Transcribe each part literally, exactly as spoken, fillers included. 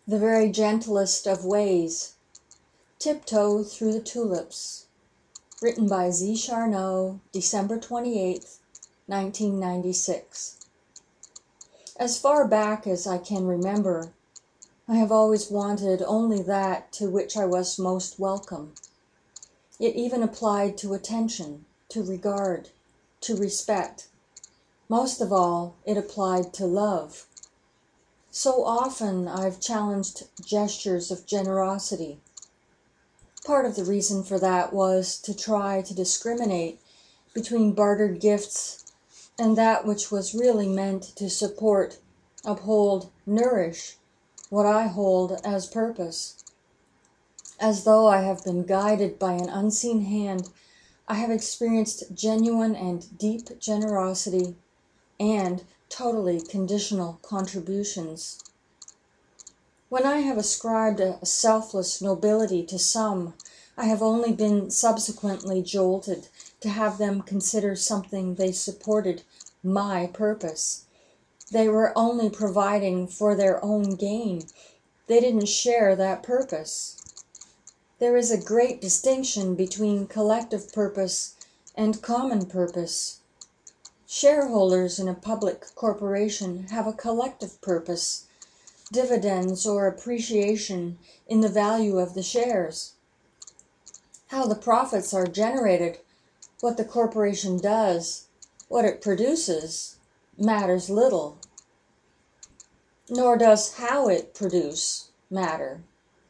The very gentlest of ways. Tiptoe Through the Tulips. Written by Z. Charnow, December twenty-eighth, nineteen ninety-six. As far back as I can remember, I have always wanted only that to which I was most welcome. It even applied to attention, to regard, to respect. Most of all, it applied to love. So often I've challenged gestures of generosity. Part of the reason for that was to try to discriminate between bartered gifts and that which was really meant to support, uphold, nourish what I hold as purpose. As though I have been guided by an unseen hand, I have experienced genuine and deep generosity and totally conditional contributions. When I have ascribed a selfless nobility to some, I have only been subsequently jolted to have them consider something they supported my purpose. They were only providing for their own gain. They didn't share that purpose. There is a great distinction between collective purpose and common purpose. Shareholders in a public corporation have a collective purpose, dividends or appreciation in the value of the shares. How the profits are generated, what the corporation does, what it produces, matters little. Nor does how it produce matter.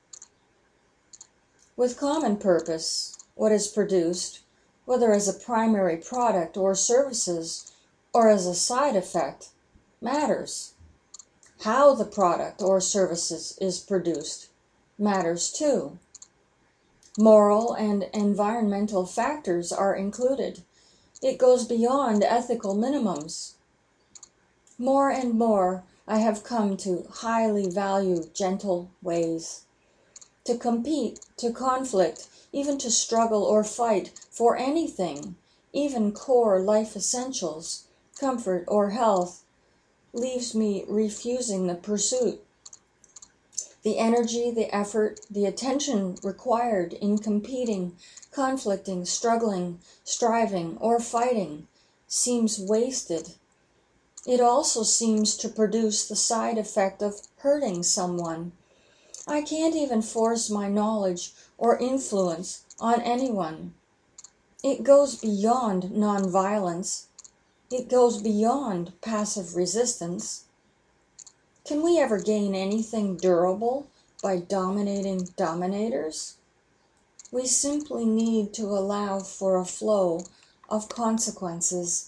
With common purpose, what is produced, whether as a primary product or services, or as a side effect, matters. How the product or services is produced matters too. Moral and environmental factors are included. It goes beyond ethical minimums. More and more, I have come to highly value gentle ways. To compete, to conflict, even to struggle or fight for anything, even core life essentials, comfort or health, leaves me refusing the pursuit. The energy, the effort, the attention required in competing, conflicting, struggling, striving, or fighting seems wasted. It also seems to produce the side effect of hurting someone. I can't even force my knowledge or influence on anyone. It goes beyond nonviolence. It goes beyond passive resistance. Can we ever gain anything durable by dominating dominators? We simply need to allow for a flow of consequences.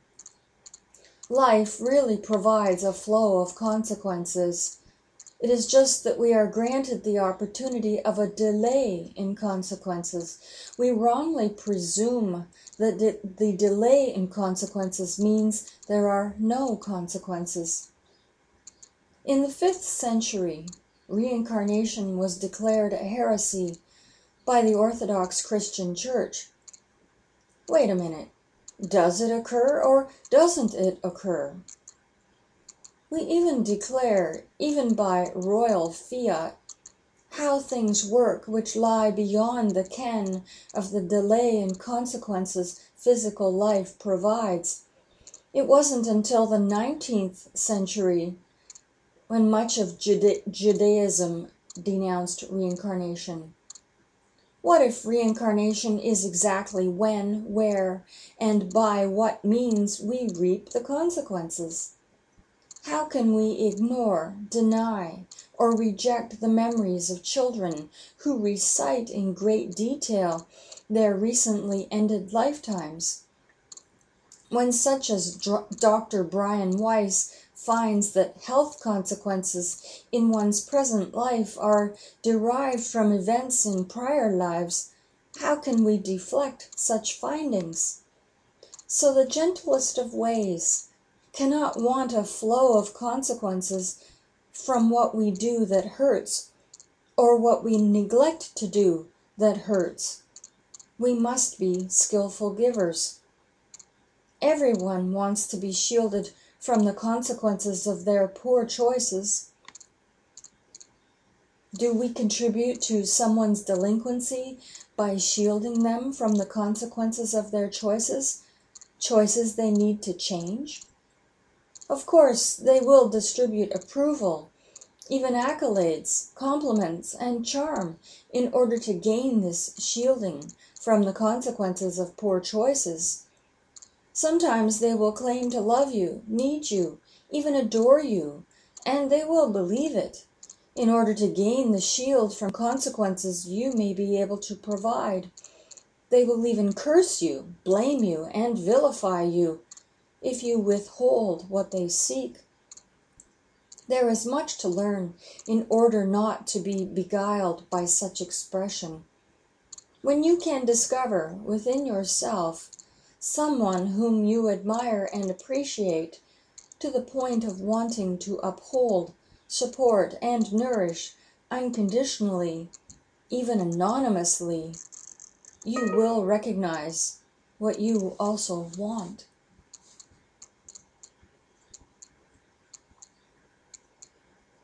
Life really provides a flow of consequences. It is just that we are granted the opportunity of a delay in consequences. We wrongly presume that the delay in consequences means there are no consequences. In the fifth century, reincarnation was declared a heresy by the Orthodox Christian Church. Wait a minute. Does it occur or doesn't it occur? We even declare, even by royal fiat, how things work which lie beyond the ken of the delay in consequences physical life provides. It wasn't until the nineteenth century, when much of Juda- Judaism denounced reincarnation. What if reincarnation is exactly when, where, and by what means we reap the consequences? How can we ignore, deny, or reject the memories of children who recite in great detail their recently ended lifetimes? When such as Doctor Brian Weiss finds that health consequences in one's present life are derived from events in prior lives, how can we deflect such findings? So the gentlest of ways cannot want a flow of consequences from what we do that hurts or what we neglect to do that hurts. We must be skillful givers. Everyone wants to be shielded from the consequences of their poor choices. Do we contribute to someone's delinquency by shielding them from the consequences of their choices, choices they need to change? Of course, they will distribute approval, even accolades, compliments, and charm in order to gain this shielding from the consequences of poor choices. Sometimes they will claim to love you, need you, even adore you, and they will believe it in order to gain the shield from consequences you may be able to provide. They will even curse you, blame you, and vilify you if you withhold what they seek. There is much to learn in order not to be beguiled by such expression. When you can discover within yourself someone whom you admire and appreciate to the point of wanting to uphold, support, and nourish unconditionally, even anonymously, you will recognize what you also want.